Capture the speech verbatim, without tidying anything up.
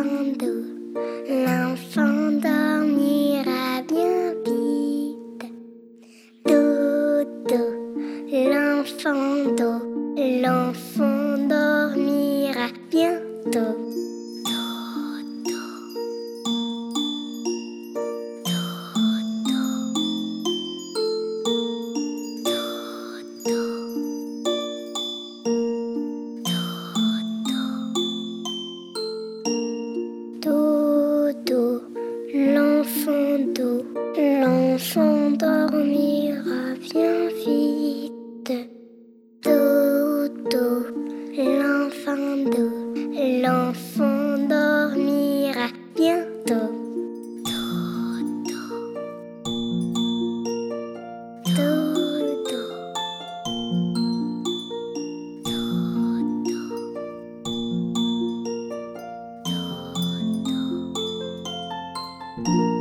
doux, l'enfant dormira bien vite. Dodo, l'enfant doux, l'enfant dormira bientôt. Dodo, l'enfant doux, l'enfant dormira bien vite. Dodo, l'enfant doux, l'enfant dormira bientôt. Dodo, dodo, dodo.